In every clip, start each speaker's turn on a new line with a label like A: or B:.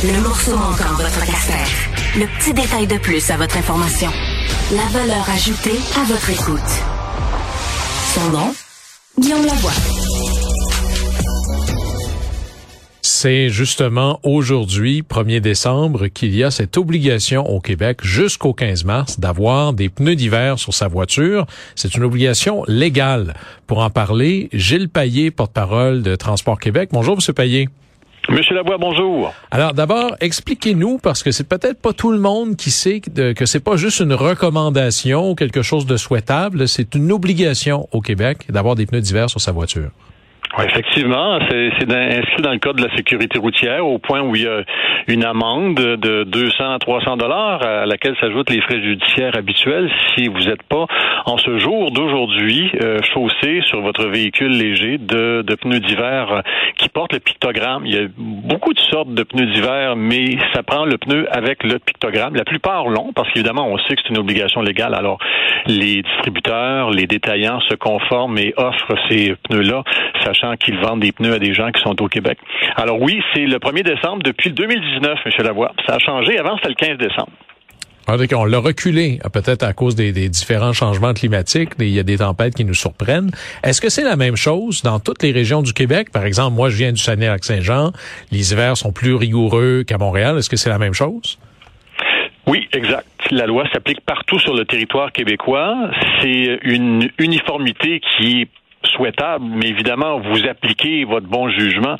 A: Le morceau manquant de votre affaire. Le petit détail de plus à votre information. La valeur ajoutée à votre écoute. Son nom, Guillaume Lavoie.
B: C'est justement aujourd'hui, 1er décembre, qu'il y a cette obligation au Québec jusqu'au 15 mars d'avoir des pneus d'hiver sur sa voiture. C'est une obligation légale. Pour en parler, Gilles Payet, porte-parole de Transport Québec. Bonjour, M. Payet.
C: Monsieur Lavoie, bonjour.
B: Alors d'abord, expliquez-nous, parce que c'est peut-être pas tout le monde qui sait que c'est pas juste une recommandation ou quelque chose de souhaitable, c'est une obligation au Québec d'avoir des pneus d'hiver sur sa voiture.
C: Oui, effectivement, c'est inscrit dans le code de la sécurité routière au point où il y a une amende de 200 à 300 dollars à laquelle s'ajoutent les frais judiciaires habituels si vous n'êtes pas en ce jour d'aujourd'hui chaussé sur votre véhicule léger de pneus d'hiver qui portent le pictogramme. Il y a beaucoup de sortes de pneus d'hiver, mais ça prend le pneu avec le pictogramme. La plupart l'ont parce qu'évidemment on sait que c'est une obligation légale. Alors les distributeurs, les détaillants se conforment et offrent ces pneus-là, sachant qu'ils vendent des pneus à des gens qui sont au Québec. Alors oui, c'est le 1er décembre depuis le 2019, M. Lavoie. Ça a changé. Avant, c'était le 15 décembre.
B: On l'a reculé, peut-être à cause des différents changements climatiques. Il y a des tempêtes qui nous surprennent. Est-ce que c'est la même chose dans toutes les régions du Québec? Par exemple, moi, je viens du Saguenay-Lac-Saint-Jean. Les hivers sont plus rigoureux qu'à Montréal. Est-ce que c'est la même chose?
C: Oui, exact. La loi s'applique partout sur le territoire québécois. C'est une uniformité qui est souhaitable, mais évidemment, vous appliquez votre bon jugement.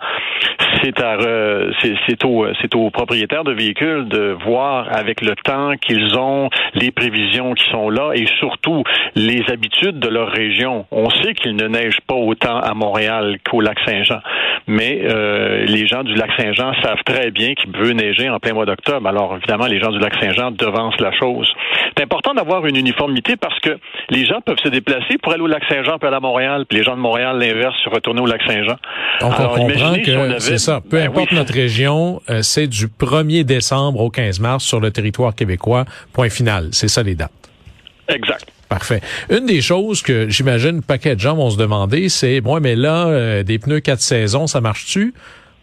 C: C'est aux propriétaires de véhicules de voir avec le temps qu'ils ont, les prévisions qui sont là et surtout les habitudes de leur région. On sait qu'il ne neige pas autant à Montréal qu'au Lac-Saint-Jean, mais les gens du Lac-Saint-Jean savent très bien qu'il peut neiger en plein mois d'octobre. Alors évidemment, les gens du Lac-Saint-Jean devancent la chose. C'est important d'avoir une uniformité parce que les gens peuvent se déplacer pour aller au Lac-Saint-Jean puis aller à Montréal, puis les gens de Montréal, l'inverse, se retourner au Lac-Saint-Jean.
B: Donc, on comprend que c'est ça. Peu importe notre région, c'est du 1er décembre au 15 mars sur le territoire québécois, point final. C'est ça les dates.
C: Exact.
B: Parfait. Une des choses que j'imagine un paquet de gens vont se demander, c'est, mais là, des pneus 4 saisons, ça marche-tu?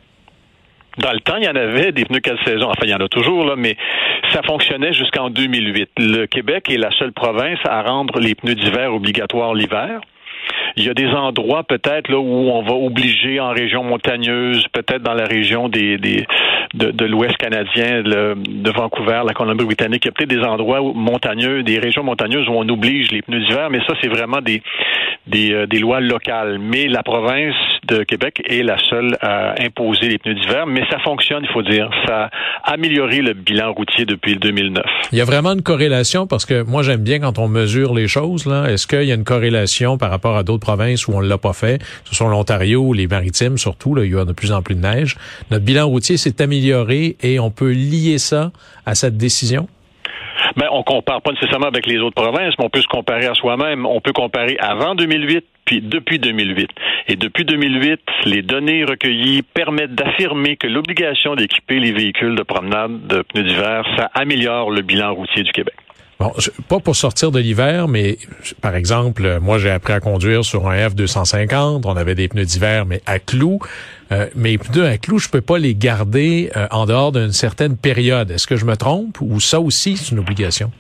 C: Dans le temps, il y en avait des pneus 4 saisons. Enfin, il y en a toujours, là, mais ça fonctionnait jusqu'en 2008. Le Québec est la seule province à rendre les pneus d'hiver obligatoires l'hiver. Il y a des endroits peut-être là où on va obliger en région montagneuse, peut-être dans la région de l'Ouest canadien, de Vancouver, la Colombie-Britannique. Il y a peut-être des endroits montagneux, des régions montagneuses où on oblige les pneus d'hiver, mais ça c'est vraiment des lois locales. Mais la province de Québec est la seule à imposer les pneus d'hiver, mais ça fonctionne, il faut dire. Ça a amélioré le bilan routier depuis le 2009.
B: Il y a vraiment une corrélation parce que moi j'aime bien quand on mesure les choses là. Est-ce qu'il y a une corrélation par rapport à d'autres provinces où on l'a pas fait, ce sont l'Ontario ou les Maritimes surtout, là, il y a de plus en plus de neige. Notre bilan routier s'est amélioré et on peut lier ça à cette décision?
C: Ben, on compare pas nécessairement avec les autres provinces, mais on peut se comparer à soi-même. On peut comparer avant 2008 puis depuis 2008. Et depuis 2008, les données recueillies permettent d'affirmer que l'obligation d'équiper les véhicules de promenade de pneus d'hiver, ça améliore le bilan routier du Québec.
B: Bon, pas pour sortir de l'hiver, mais par exemple, moi j'ai appris à conduire sur un F250, on avait des pneus d'hiver, mais à clous. Mes pneus à clous, je peux pas les garder en dehors d'une certaine période. Est-ce que je me trompe ou ça aussi c'est une obligation?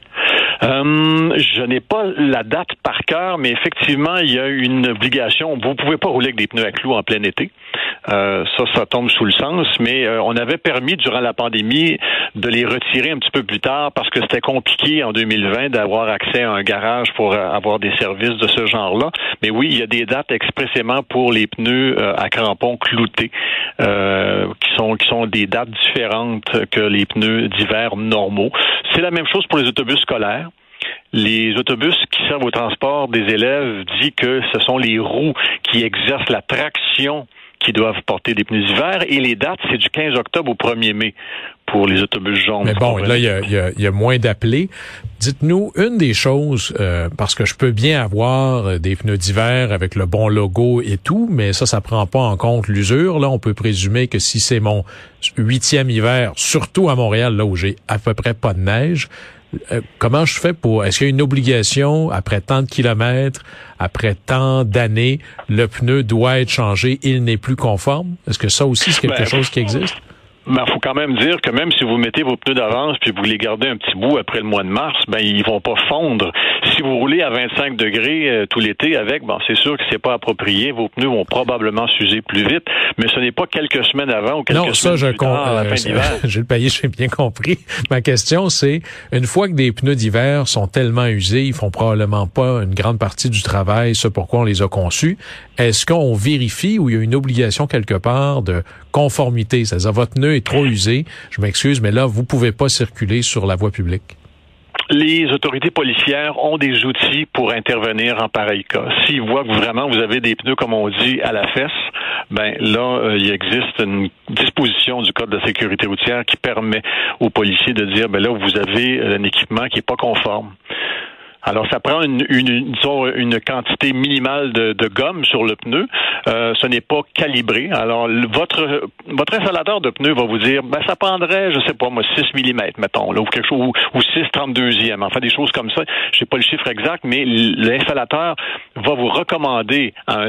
C: Je n'ai pas la date par cœur, mais effectivement, il y a une obligation. Vous pouvez pas rouler avec des pneus à clous en plein été. Ça tombe sous le sens, mais on avait permis durant la pandémie de les retirer un petit peu plus tard parce que c'était compliqué en 2020 d'avoir accès à un garage pour avoir des services de ce genre-là. Mais oui, il y a des dates expressément pour les pneus à crampons cloutés qui sont des dates différentes que les pneus d'hiver normaux. C'est la même chose pour les autobus scolaires. Les autobus qui servent au transport des élèves disent que ce sont les roues qui exercent la traction qui doivent porter des pneus d'hiver et les dates, c'est du 15 octobre au 1er mai pour les autobus jaunes.
B: Mais bon, là, il y a moins d'appelés. Dites-nous une des choses, parce que je peux bien avoir des pneus d'hiver avec le bon logo et tout, mais ça prend pas en compte l'usure. Là, on peut présumer que si c'est mon 8e hiver, surtout à Montréal, là où j'ai à peu près pas de neige, comment je fais est-ce qu'il y a une obligation, après tant de kilomètres, après tant d'années, le pneu doit être changé, il n'est plus conforme? Est-ce que ça aussi, c'est quelque chose qui existe?
C: Ben, faut quand même dire que même si vous mettez vos pneus d'avance puis vous les gardez un petit bout après le mois de mars, ben ils vont pas fondre. Si vous roulez à 25 degrés tout l'été avec, bon, c'est sûr que c'est pas approprié. Vos pneus vont probablement s'user plus vite, mais ce n'est pas quelques semaines avant ou quelques semaines plus tard à la fin d'hiver.
B: Gilles Payet, j'ai bien compris. Ma question, c'est, une fois que des pneus d'hiver sont tellement usés, ils font probablement pas une grande partie du travail, ce pourquoi on les a conçus. Est-ce qu'on vérifie ou il y a une obligation quelque part de conformité? C'est-à-dire, votre pneu est trop usé, je m'excuse, mais là, vous pouvez pas circuler sur la voie publique.
C: Les autorités policières ont des outils pour intervenir en pareil cas. S'ils voient que vraiment vous avez des pneus, comme on dit, à la fesse, ben là, il existe une disposition du Code de la sécurité routière qui permet aux policiers de dire, ben là, vous avez un équipement qui est pas conforme. Alors, ça prend une quantité minimale de gomme sur le pneu. Ce n'est pas calibré. Alors, votre installateur de pneus va vous dire, ben, ça prendrait, je sais pas, moi, 6 mm, mettons, là, ou quelque chose, ou 6/32e. Enfin, des choses comme ça. Je sais pas le chiffre exact, mais l'installateur va vous recommander à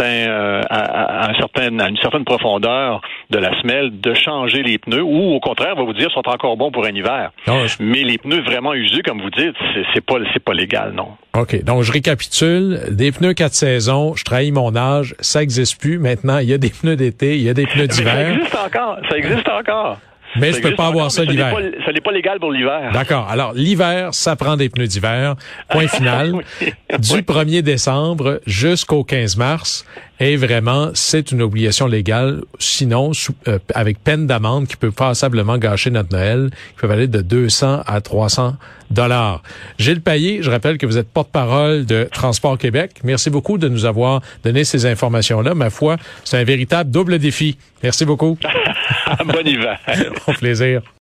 C: une certaine profondeur de la semelle de changer les pneus, ou au contraire, va vous dire, sont encore bons pour un hiver. Mais les pneus vraiment usés, comme vous dites, c'est pas légal, non.
B: OK. Donc, je récapitule. Des pneus 4 saisons, je trahis mon âge, ça existe plus. Maintenant, il y a des pneus d'été, il y a des pneus d'hiver.
C: Ça existe encore.
B: Mais je peux pas avoir ça l'hiver.
C: Ça n'est pas légal pour l'hiver.
B: D'accord. Alors, l'hiver, ça prend des pneus d'hiver. Point final. Oui. Du 1er décembre jusqu'au 15 mars. Et vraiment, c'est une obligation légale. Sinon, avec peine d'amende qui peut passablement gâcher notre Noël, qui peut aller de 200 à 300 $. Gilles Payet, je rappelle que vous êtes porte-parole de Transport Québec. Merci beaucoup de nous avoir donné ces informations-là. Ma foi, c'est un véritable double défi. Merci beaucoup.
C: Bon hiver.
B: Au plaisir.